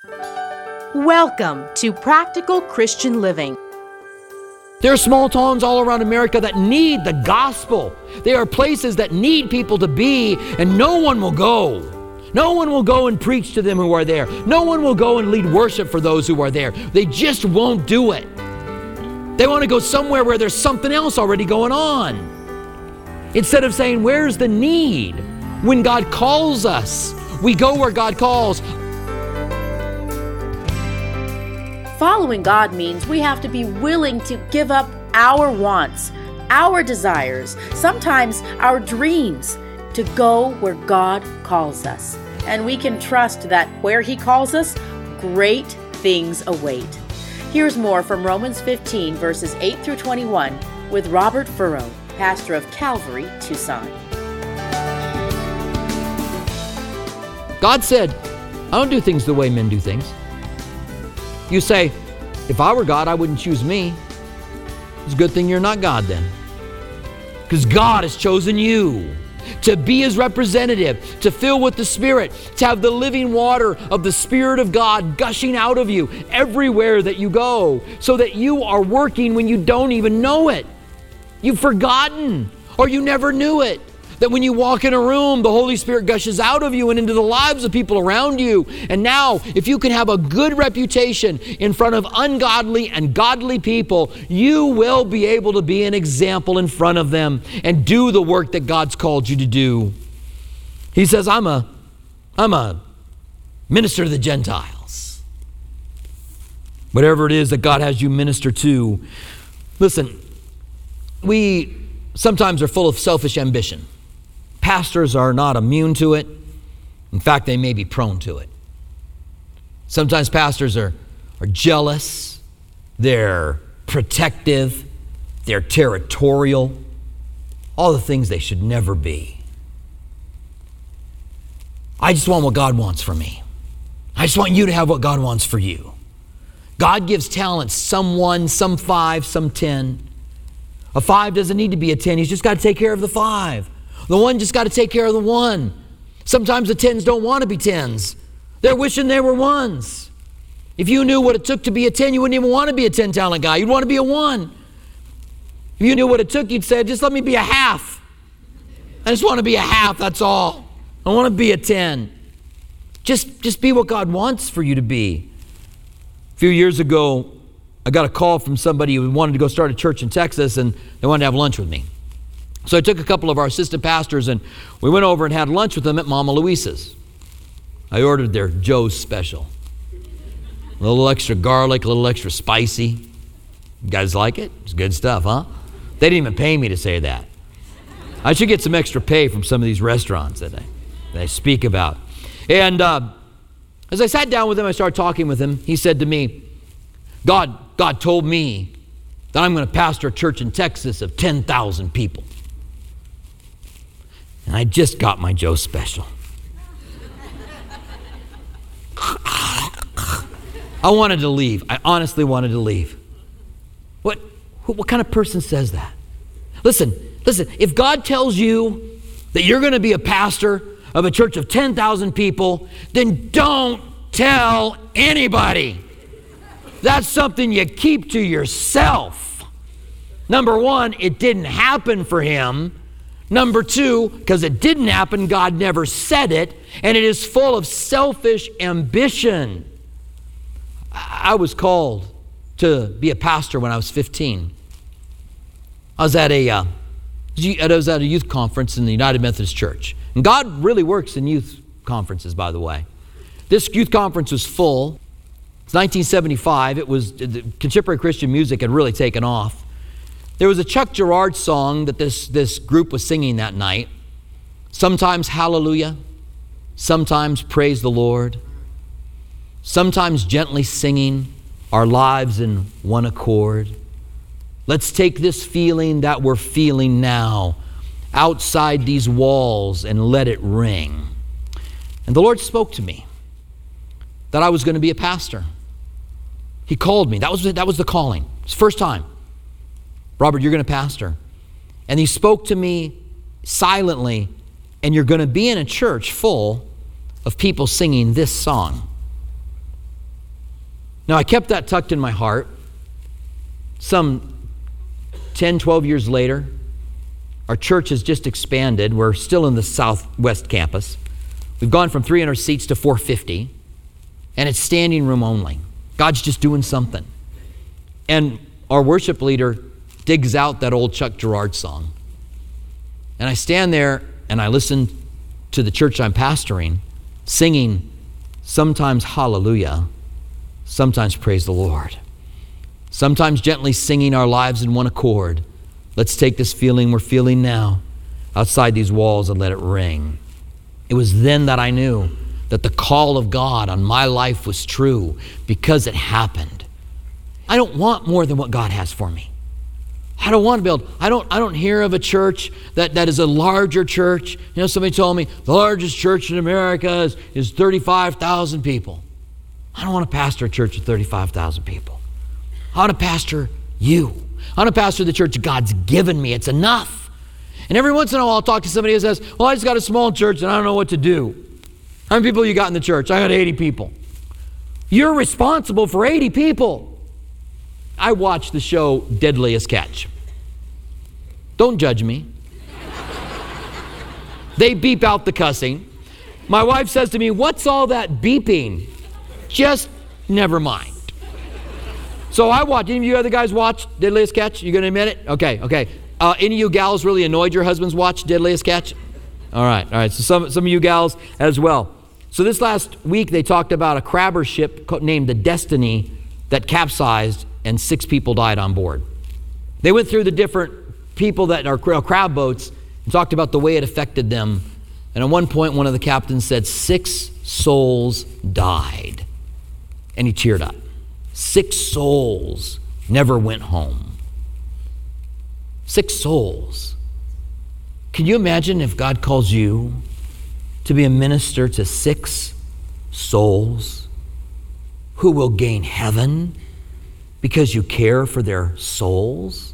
Welcome to Practical Christian Living. There are small towns all around America that need the gospel. There are places that need people to be, and no one will go. No one will go and preach to them who are there. No one will go and lead worship for those who are there. They just won't do it. They want to go somewhere where there's something else already going on. Instead of saying, where's the need? When God calls us, we go where God calls. Following God means we have to be willing to give up our wants, our desires, sometimes our dreams, to go where God calls us. And we can trust that where He calls us, great things await. Here's more from Romans 15, verses 8 through 21, with Robert Furrow, pastor of Calvary, Tucson. God said, I don't do things the way men do things. You say, if I were God, I wouldn't choose me. It's a good thing you're not God then. Because God has chosen you to be His representative, to fill with the Spirit, to have the living water of the Spirit of God gushing out of you everywhere that you go, so that you are working when you don't even know it. You've forgotten, or you never knew it. That when you walk in a room, the Holy Spirit gushes out of you and into the lives of people around you. And now, if you can have a good reputation in front of ungodly and godly people, you will be able to be an example in front of them and do the work that God's called you to do. He says, I'm a minister to the Gentiles. Whatever it is that God has you minister to. Listen, we sometimes are full of selfish ambition. Pastors are not immune to it. In fact, they may be prone to it. Sometimes pastors are jealous, they're protective, they're territorial, all the things they should never be. I just want what God wants for me. I just want you to have what God wants for you. God gives talents, some 1, some 5, some 10. A 5 doesn't need to be a 10. He's just got to take care of the 5. The 1 just got to take care of the 1. Sometimes the 10s don't want to be 10s. They're wishing they were 1s. If you knew what it took to be a 10, you wouldn't even want to be a 10 talent guy. You'd want to be a 1. If you knew what it took, you'd say, just let me be a half. I just want to be a half, that's all. I want to be a 10. Just be what God wants for you to be. A few years ago, I got a call from somebody who wanted to go start a church in Texas, and they wanted to have lunch with me. So I took a couple of our assistant pastors, and we went over and had lunch with them at Mama Luisa's. I ordered their Joe's special. A little extra garlic, a little extra spicy. You guys like it? It's good stuff, huh? They didn't even pay me to say that. I should get some extra pay from some of these restaurants that I speak about. And as I sat down with him, I started talking with him. He said to me, God told me that I'm going to pastor a church in Texas of 10,000 people. And I just got my Joe special. I wanted to leave. I honestly wanted to leave. What kind of person says that? Listen, if God tells you that you're going to be a pastor of a church of 10,000 people, then don't tell anybody. That's something you keep to yourself. Number 1, it didn't happen for him. Number 2, because it didn't happen, God never said it, and it is full of selfish ambition. I was called to be a pastor when I was 15. I was at a youth conference in the United Methodist Church. And God really works in youth conferences, by the way. This youth conference was full. It's 1975. The contemporary Christian music had really taken off. There was a Chuck Girard song that this group was singing that night. Sometimes hallelujah, sometimes praise the Lord, sometimes gently singing our lives in one accord. Let's take this feeling that we're feeling now outside these walls and let it ring. And the Lord spoke to me that I was going to be a pastor. He called me. That was the calling. It's the first time. Robert, you're going to pastor. And he spoke to me silently, and you're going to be in a church full of people singing this song. Now, I kept that tucked in my heart. Some 10, 12 years later, our church has just expanded. We're still in the Southwest campus. We've gone from 300 seats to 450, and it's standing room only. God's just doing something. And our worship leader digs out that old Chuck Girard song. And I stand there and I listen to the church I'm pastoring singing sometimes hallelujah, sometimes praise the Lord, sometimes gently singing our lives in one accord. Let's take this feeling we're feeling now outside these walls and let it ring. It was then that I knew that the call of God on my life was true because it happened. I don't want more than what God has for me. I don't want to build. I don't hear of a church that is a larger church. You know, somebody told me the largest church in America is 35,000 people. I don't want to pastor a church of 35,000 people. I want to pastor you. I want to pastor the church God's given me. It's enough. And every once in a while I'll talk to somebody who says, well, I just got a small church and I don't know what to do. How many people you got in the church? I got 80 people. You're responsible for 80 people. I watch the show Deadliest Catch. Don't judge me. They beep out the cussing. My wife says to me, what's all that beeping? Just never mind. So I watch. Any of you other guys watch Deadliest Catch? You gonna admit it? Okay. Any of you gals really annoyed your husbands watch Deadliest Catch? All right. So some of you gals as well. So this last week they talked about a crabber ship named the Destiny that capsized and 6 people died on board. They went through the different people that are crab boats and talked about the way it affected them. And at one point, one of the captains said, 6 souls died. And he teared up. 6 souls never went home. 6 souls. Can you imagine if God calls you to be a minister to 6 souls who will gain heaven because you care for their souls?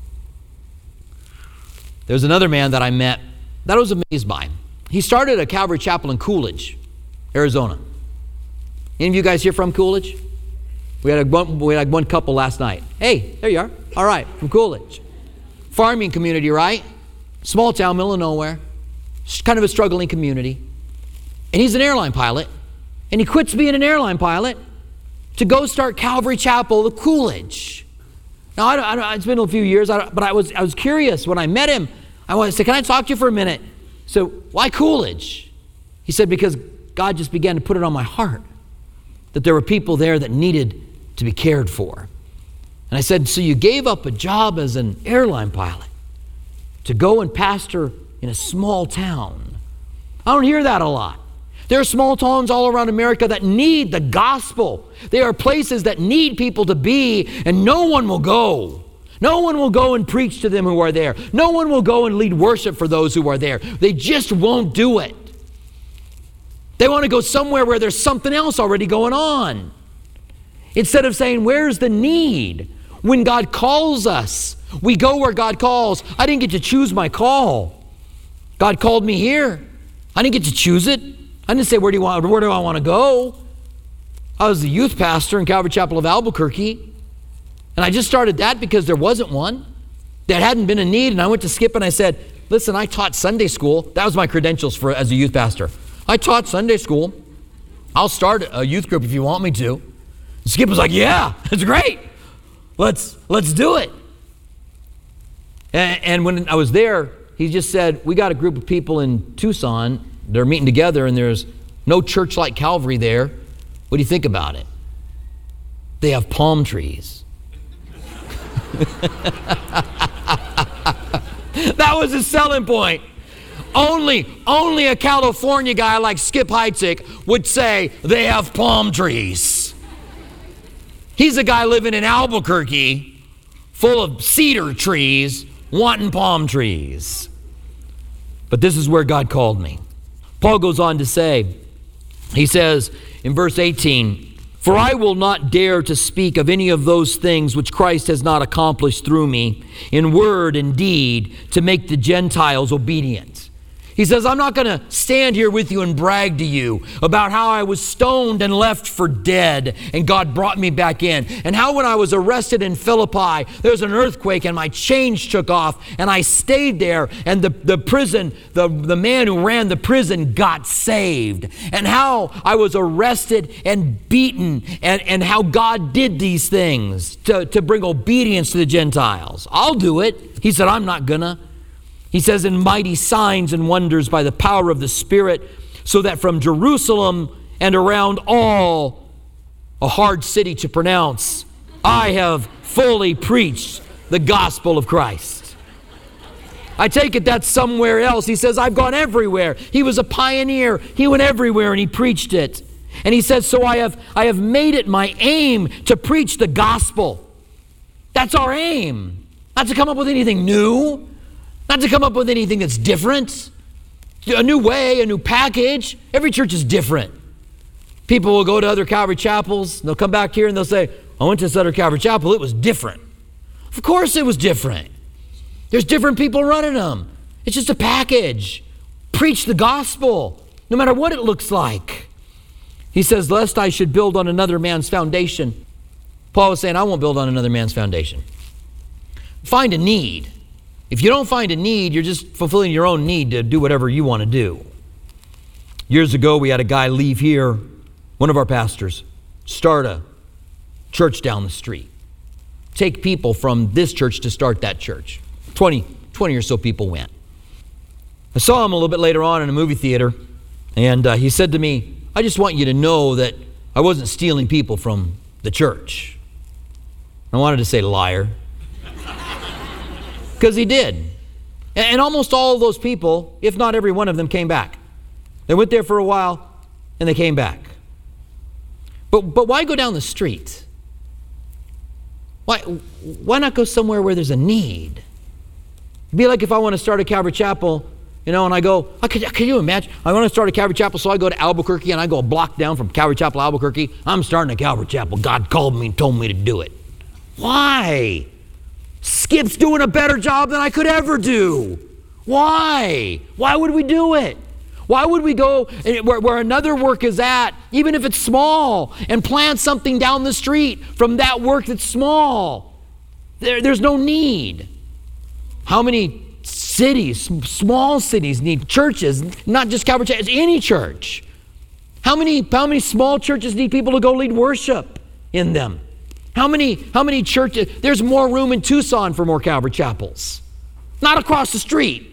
There's another man that I met that I was amazed by. He started a Calvary Chapel in Coolidge, Arizona. Any of you guys here from Coolidge? We had one couple last night. Hey, there you are. All right, from Coolidge. Farming community, right? Small town, middle of nowhere. Kind of a struggling community. And he's an airline pilot. And he quits being an airline pilot to go start Calvary Chapel of Coolidge. Now, it's been a few years, but I was curious when I met him. I said, can I talk to you for a minute? So, why Coolidge? He said, because God just began to put it on my heart that there were people there that needed to be cared for. And I said, so you gave up a job as an airline pilot to go and pastor in a small town. I don't hear that a lot. There are small towns all around America that need the gospel. There are places that need people to be, and no one will go. No one will go and preach to them who are there. No one will go and lead worship for those who are there. They just won't do it. They want to go somewhere where there's something else already going on. Instead of saying, where's the need? When God calls us, we go where God calls. I didn't get to choose my call. God called me here. I didn't get to choose it. I didn't say, where do I want to go? I was the youth pastor in Calvary Chapel of Albuquerque. And I just started that because there wasn't one. There hadn't been a need. And I went to Skip and I said, listen, I taught Sunday school. That was my credentials as a youth pastor. I taught Sunday school. I'll start a youth group if you want me to. And Skip was like, yeah, that's great. Let's do it. And when I was there, he just said, we got a group of people in Tucson. They're meeting together and there's no church like Calvary there. What do you think about it? They have palm trees. That was his selling point. Only a California guy like Skip Heitzig would say they have palm trees. He's a guy living in Albuquerque full of cedar trees wanting palm trees. But this is where God called me. Paul goes on to say, he says in verse 18, for I will not dare to speak of any of those things which Christ has not accomplished through me in word and deed to make the Gentiles obedient. He says, I'm not going to stand here with you and brag to you about how I was stoned and left for dead and God brought me back in. And how when I was arrested in Philippi, there was an earthquake and my chains took off and I stayed there and the man who ran the prison got saved. And how I was arrested and beaten and how God did these things to bring obedience to the Gentiles. I'll do it. He said, I'm not gonna. He says, in mighty signs and wonders by the power of the Spirit, so that from Jerusalem and around all, a hard city to pronounce, I have fully preached the gospel of Christ. I take it that's somewhere else. He says, I've gone everywhere. He was a pioneer. He went everywhere and he preached it. And he says, so I have made it my aim to preach the gospel. That's our aim. Not to come up with anything new. Not to come up with anything that's different. A new way, a new package. Every church is different. People will go to other Calvary chapels. They'll come back here and they'll say, I went to this other Calvary chapel. It was different. Of course it was different. There's different people running them. It's just a package. Preach the gospel, no matter what it looks like. He says, lest I should build on another man's foundation. Paul was saying, I won't build on another man's foundation. Find a need. If you don't find a need, you're just fulfilling your own need to do whatever you want to do. Years ago, we had a guy leave here, one of our pastors, start a church down the street. Take people from this church to start that church. 20 or so people went. I saw him a little bit later on in a movie theater, and he said to me, I just want you to know that I wasn't stealing people from the church. I wanted to say liar. Because he did. And almost all of those people, if not every one of them, came back. They went there for a while and they came back. But why go down the street? Why not go somewhere where there's a need? It'd be like if I want to start a Calvary Chapel, and I go, can you imagine? I want to start a Calvary Chapel, so I go to Albuquerque and I go a block down from Calvary Chapel, Albuquerque. I'm starting a Calvary Chapel. God called me and told me to do it. Why? Skip's doing a better job than I could ever do. Why? Why would we do it? Why would we go where another work is at, even if it's small, and plant something down the street from that work that's small? There's no need. How many cities, small cities, need churches, not just Calvary Chapel, any church? How many small churches need people to go lead worship in them? How many churches? There's more room in Tucson for more Calvary chapels. Not across the street.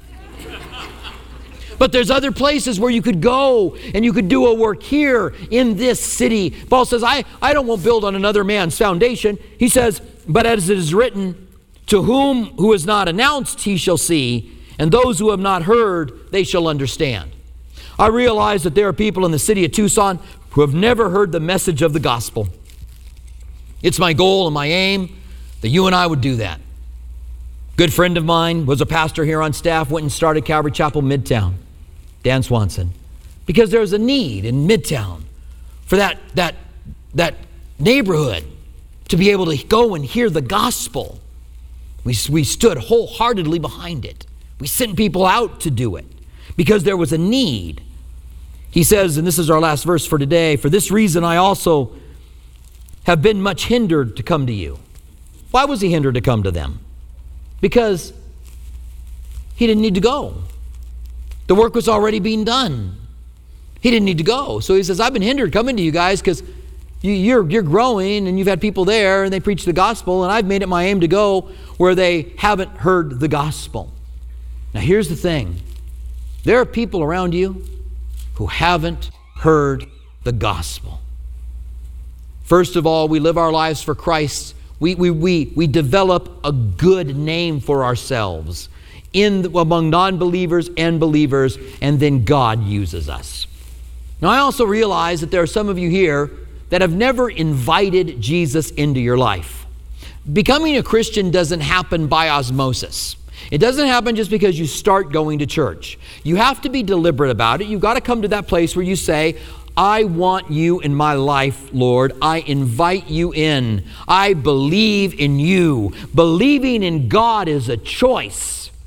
But there's other places where you could go and you could do a work here in this city. Paul says, I don't build on another man's foundation. He says, but as it is written, to who is not announced he shall see, and those who have not heard they shall understand. I realize that there are people in the city of Tucson who have never heard the message of the gospel. It's my goal and my aim that you and I would do that. Good friend of mine was a pastor here on staff, went and started Calvary Chapel Midtown, Dan Swanson, because there was a need in Midtown for that neighborhood to be able to go and hear the gospel. We stood wholeheartedly behind it. We sent people out to do it because there was a need. He says, and this is our last verse for today, for this reason I also have been much hindered to come to you. Why was he hindered to come to them? Because he didn't need to go. The work was already being done. He didn't need to go. So he says, I've been hindered coming to you guys because you're growing and you've had people there and they preach the gospel, and I've made it my aim to go where they haven't heard the gospel. Now here's the thing. There are people around you who haven't heard the gospel. First of all, we live our lives for Christ. We develop a good name for ourselves among non-believers and believers, and then God uses us. Now, I also realize that there are some of you here that have never invited Jesus into your life. Becoming a Christian doesn't happen by osmosis. It doesn't happen just because you start going to church. You have to be deliberate about it. You've got to come to that place where you say, I want you in my life, Lord. I invite you in. I believe in you. Believing in God is a choice.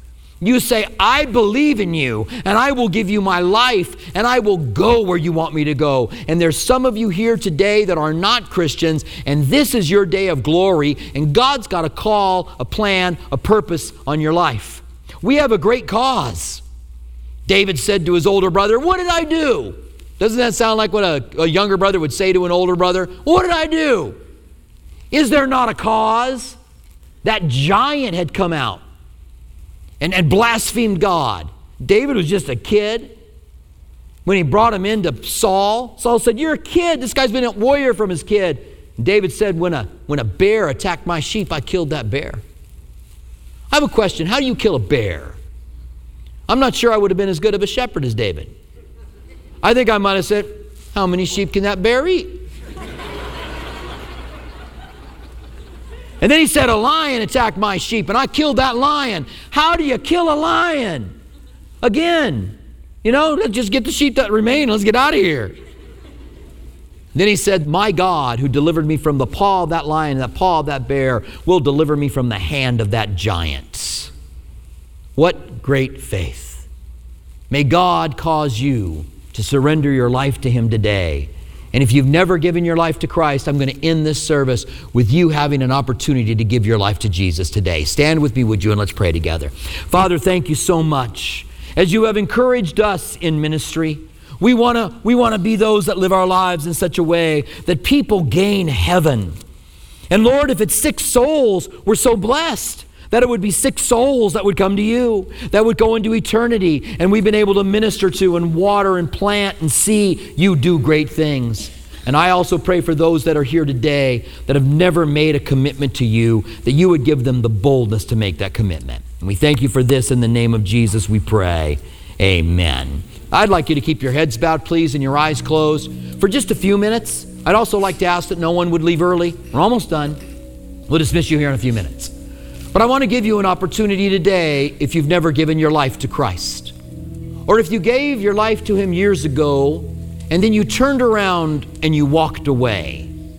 You say, I believe in you, and I will give you my life, and I will go where you want me to go. And there's some of you here today that are not Christians, and this is your day of glory, and God's got a call, a plan, a purpose on your life. We have a great cause. David said to his older brother, what did I do? Doesn't that sound like what a younger brother would say to an older brother? What did I do? Is there not a cause? That giant had come out and blasphemed God. David was just a kid. When he brought him into Saul, Saul said, you're a kid. This guy's been a warrior from his kid. And David said, when a bear attacked my sheep, I killed that bear. I have a question. How do you kill a bear? I'm not sure I would have been as good of a shepherd as David. I think I might have said, how many sheep can that bear eat? And then he said, a lion attacked my sheep, and I killed that lion. How do you kill a lion? Again, let's just get the sheep that remain. Let's get out of here. Then he said, my God, who delivered me from the paw of that lion, that paw of that bear, will deliver me from the hand of that giant. What great faith. May God cause you to surrender your life to Him today. And if you've never given your life to Christ, I'm going to end this service with you having an opportunity to give your life to Jesus today. Stand with me, would you, and let's pray together. Father, thank you so much. As you have encouraged us in ministry, we want to be those that live our lives in such a way that people gain heaven. And Lord, if it's 6 souls, we're so blessed that it would be 6 souls that would come to you, that would go into eternity, and we've been able to minister to and water and plant and see you do great things. And I also pray for those that are here today that have never made a commitment to you, that you would give them the boldness to make that commitment. And we thank you for this in the name of Jesus, we pray. Amen. I'd like you to keep your heads bowed, please, and your eyes closed for just a few minutes. I'd also like to ask that no one would leave early. We're almost done. We'll dismiss you here in a few minutes. But I want to give you an opportunity today if you've never given your life to Christ. Or if you gave your life to Him years ago and then you turned around and you walked away.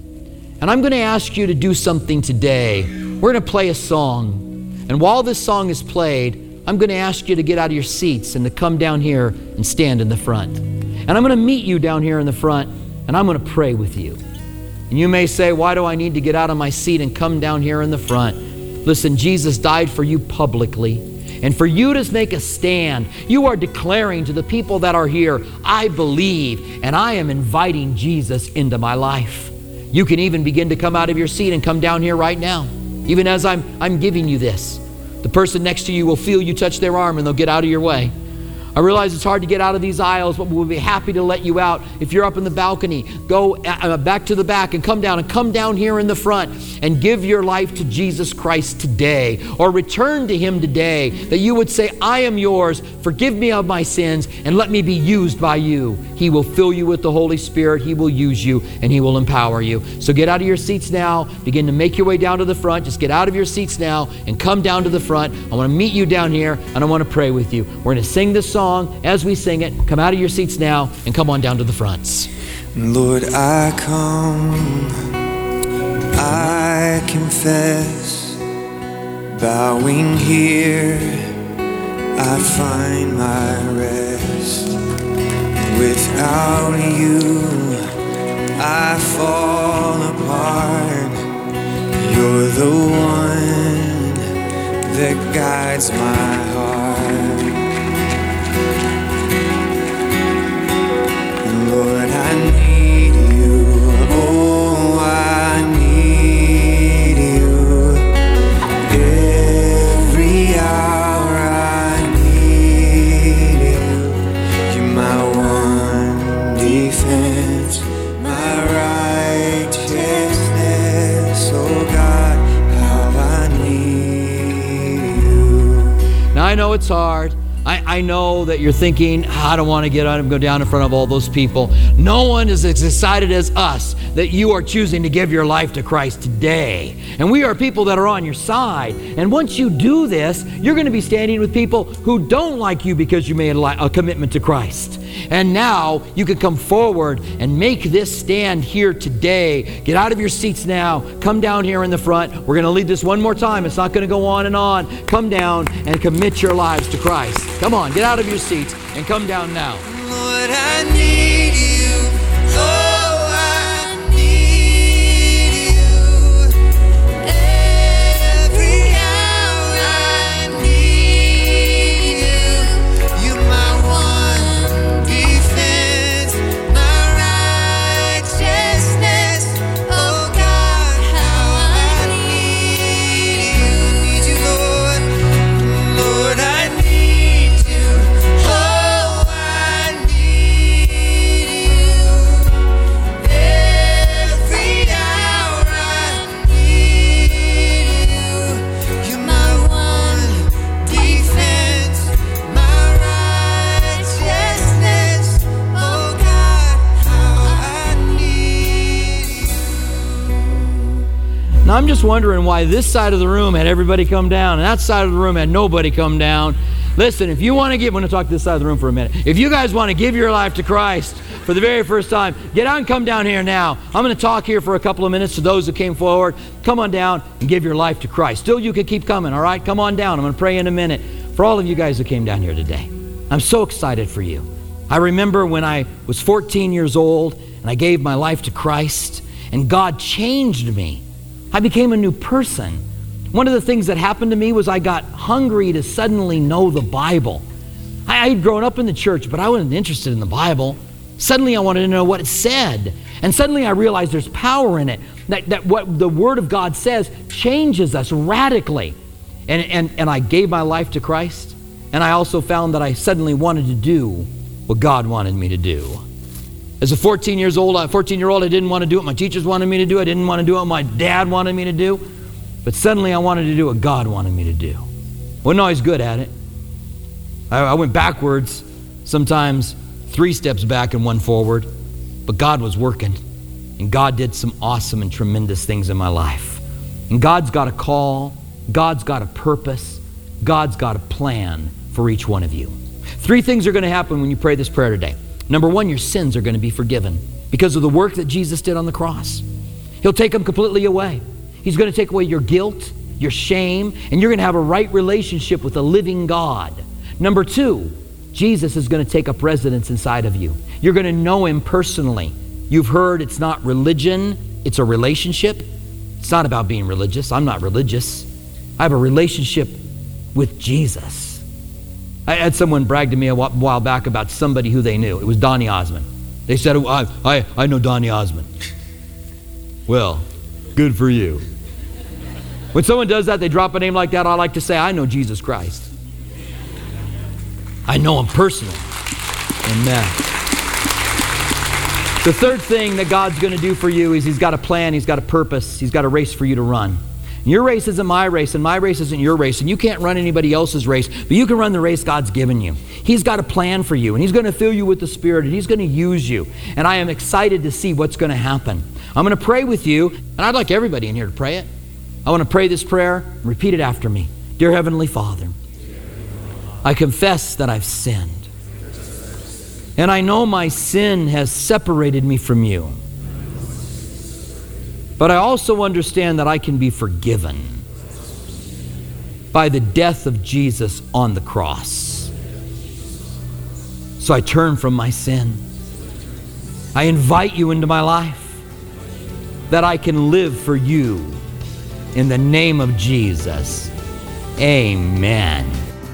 And I'm going to ask you to do something today. We're going to play a song. And while this song is played, I'm going to ask you to get out of your seats and to come down here and stand in the front. And I'm going to meet you down here in the front and I'm going to pray with you. And you may say, why do I need to get out of my seat and come down here in the front? Listen, Jesus died for you publicly. And for you to make a stand, you are declaring to the people that are here, I believe, and I am inviting Jesus into my life. You can even begin to come out of your seat and come down here right now. Even as I'm giving you this, the person next to you will feel you touch their arm and they'll get out of your way. I realize it's hard to get out of these aisles, but we'll be happy to let you out. If you're up in the balcony, go back to the back and come down here in the front and give your life to Jesus Christ today, or return to Him today, that you would say, I am yours, forgive me of my sins, and let me be used by you. He will fill you with the Holy Spirit, He will use you, and He will empower you. So get out of your seats now, begin to make your way down to the front. Just get out of your seats now and come down to the front. I want to meet you down here, and I want to pray with you. We're going to sing this song. As we sing it, come out of your seats now and come on down to the fronts. Lord, I come, I confess, bowing here, I find my rest. Without you, I fall apart. You're the one that guides my heart. Lord, I need you, oh, I need you. Every hour I need you. You're my one defense, my righteousness, oh God, how I need you. Now I know it's hard. I know that you're thinking, I don't want to get out and go down in front of all those people. No one is as excited as us that you are choosing to give your life to Christ today. And we are people that are on your side. And once you do this, you're going to be standing with people who don't like you because you made a commitment to Christ. And now you can come forward and make this stand here today. Get out of your seats now. Come down here in the front. We're going to lead this one more time. It's not going to go on and on. Come down and commit your lives to Christ. Come on, get out of your seats and come down now. Lord, I need you. Oh, I need you. Every hour I need you. You're my one defense, my righteousness. Oh God, how I need you, Lord. Lord, I need you. Oh, I need you. Every hour I need you. You're my one defense, my righteousness. Oh God, how I need you. Now, I'm just wondering why this side of the room had everybody come down and that side of the room had nobody come down. Listen, if you want to give, I'm going to talk to this side of the room for a minute. If you guys want to give your life to Christ for the very first time, get out and come down here now. I'm going to talk here for a couple of minutes to those who came forward. Come on down and give your life to Christ. Still, you can keep coming, all right? Come on down. I'm going to pray in a minute for all of you guys who came down here today. I'm so excited for you. I remember when I was 14 years old and I gave my life to Christ and God changed me. I became a new person. One of the things that happened to me was I got hungry to suddenly know the Bible. I had grown up in the church, but I wasn't interested in the Bible. Suddenly I wanted to know what it said. And suddenly I realized there's power in it. That what the Word of God says changes us radically. And I gave my life to Christ. And I also found that I suddenly wanted to do what God wanted me to do. As a 14-year-old, I didn't want to do what my teachers wanted me to do. I didn't want to do what my dad wanted me to do. But suddenly I wanted to do what God wanted me to do. Wasn't always good at it. I went backwards, sometimes 3 steps back and 1 forward. But God was working. And God did some awesome and tremendous things in my life. And God's got a call. God's got a purpose. God's got a plan for each one of you. 3 things are going to happen when you pray this prayer today. Number 1, your sins are going to be forgiven because of the work that Jesus did on the cross. He'll take them completely away. He's going to take away your guilt, your shame, and you're going to have a right relationship with a living God. Number 2, Jesus is going to take up residence inside of you. You're going to know Him personally. You've heard it's not religion, it's a relationship. It's not about being religious. I'm not religious. I have a relationship with Jesus. I had someone brag to me a while back about somebody who they knew. It was Donny Osmond. They said, I know Donny Osmond. Well, good for you. When someone does that, they drop a name like that, I like to say, I know Jesus Christ. I know Him personally. Amen. The third thing that God's going to do for you is He's got a plan, He's got a purpose, He's got a race for you to run. Your race isn't my race, and my race isn't your race, and you can't run anybody else's race, but you can run the race God's given you. He's got a plan for you, and He's going to fill you with the Spirit, and He's going to use you. And I am excited to see what's going to happen. I'm going to pray with you, and I'd like everybody in here to pray it. I want to pray this prayer, and repeat it after me. Dear Heavenly Father, I confess that I've sinned. And I know my sin has separated me from you. But I also understand that I can be forgiven by the death of Jesus on the cross. So I turn from my sin. I invite you into my life that I can live for you. In the name of Jesus, amen.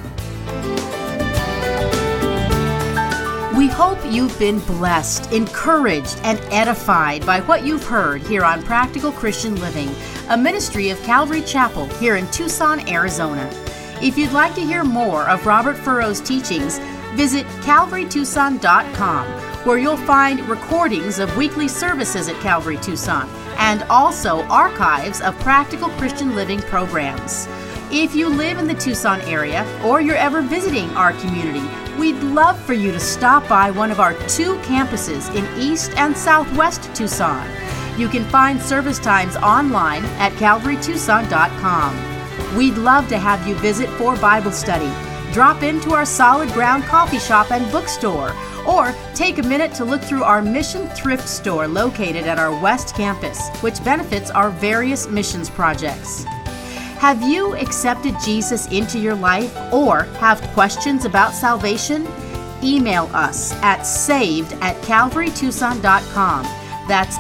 We hope you've been blessed, encouraged, and edified by what you've heard here on Practical Christian Living, a ministry of Calvary Chapel here in Tucson, Arizona. If you'd like to hear more of Robert Furrow's teachings, visit calvarytucson.com, where you'll find recordings of weekly services at Calvary Tucson and also archives of Practical Christian Living programs. If you live in the Tucson area or you're ever visiting our community, we'd love for you to stop by one of our 2 campuses in East and Southwest Tucson. You can find service times online at calvarytucson.com. We'd love to have you visit for Bible study. Drop into our Solid Ground coffee shop and bookstore, Or take a minute to look through our mission thrift store located at our West Campus, which benefits our various missions projects. Have you accepted Jesus into your life or have questions about salvation? Email us at saved@calvarytucson.com. That's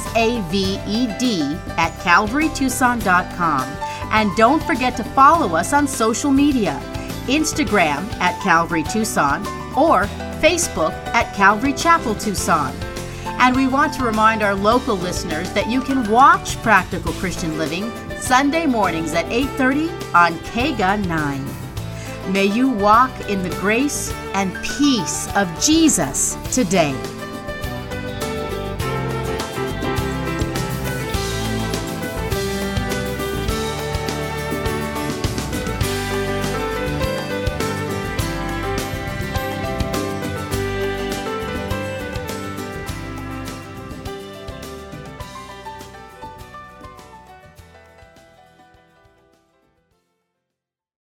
SAVED@calvarytucson.com. And don't forget to follow us on social media, Instagram @Calvary Tucson or Facebook @Calvary Chapel Tucson. And we want to remind our local listeners that you can watch Practical Christian Living Sunday mornings at 8:30 on KGA 9. May you walk in the grace and peace of Jesus today.